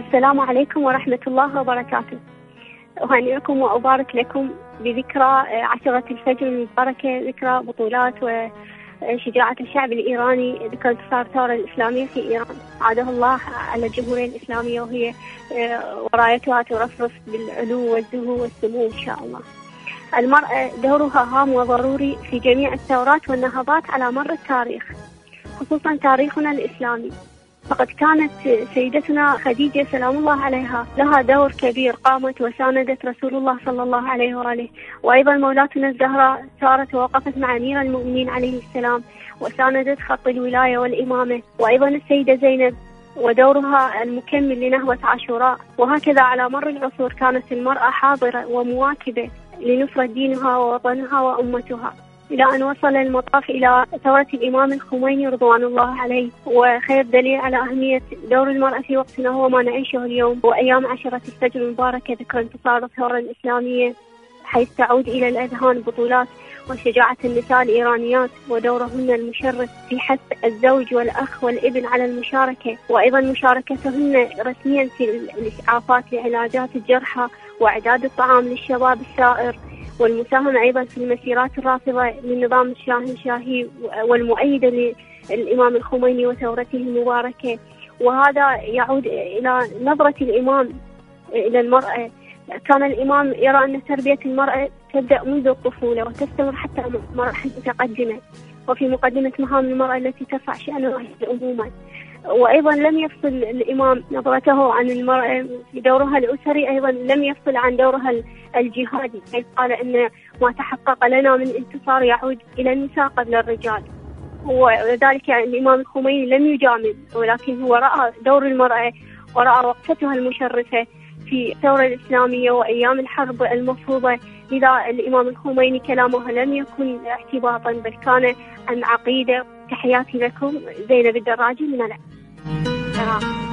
السلام عليكم ورحمة الله وبركاته. أهنئكم وأبارك لكم بذكرى عشرة الفجر المباركة، ذكرى بطولات وشجاعة الشعب الإيراني، ذكرى انتصار الثورة الإسلامية في إيران. عاده الله على الجمهورية الإسلامية وهي ورايتها ترفرف بالعلو والزهو والسمو إن شاء الله. المرأة دورها هام وضروري في جميع الثورات والنهضات على مر التاريخ، خصوصا تاريخنا الإسلامي. فقد كانت سيدتنا خديجة سلام الله عليها لها دور كبير، قامت وساندت رسول الله صلى الله عليه وآله. وأيضا مولاتنا الزهراء سارت ووقفت مع أمير المؤمنين عليه السلام وساندت خط الولاية والإمامة. وأيضا السيدة زينب ودورها المكمل لنهضة عاشوراء. وهكذا على مر العصور كانت المرأة حاضرة ومواكبة لنصرة دينها ووطنها وأمتها، إلى أن وصل المطاف إلى ثورة الإمام الخميني رضوان الله عليه. وخير دليل على أهمية دور المرأة في وقتنا هو ما نعيشه اليوم، وأيام عشرة الفجر المباركة، ذكرى انتصار الثورة الإسلامية، حيث تعود إلى الأذهان بطولات وشجاعة النساء الإيرانيات ودورهن المشرف في حث الزوج والأخ والابن على المشاركة، وأيضا مشاركتهن رسميا في الإسعافات لعلاجات الجرحى وإعداد الطعام للشباب الثائر، والمساهمة أيضا في المسيرات الرافضة للنظام الشاهنشاهي والمؤيدة للإمام الخميني وثورته المباركة. وهذا يعود إلى نظرة الإمام إلى المرأة. كان الإمام يرى أن تربية المرأة تبدأ منذ الطفولة وتستمر حتى مراحل متقدمة، وفي مقدمة مهام المرأة التي ترفع شأنها عموما. وأيضا لم يفصل الإمام نظرته عن المرأة في دورها الأسري، أيضا لم يفصل عن دورها الجهادي، حيث قال أن ما تحقق لنا من انتصار يعود إلى النساء قبل الرجال. وذلك يعني الإمام الخميني لم يجامل، ولكن هو رأى دور المرأة ورأى وقفتها المشرفة في الثورة الإسلامية وأيام الحرب المفروضة. لذا الإمام الخميني كلامه لم يكن اعتباطا، بل كان عن عقيدة. تحياتي لكم، زينب الدراجي من العراق.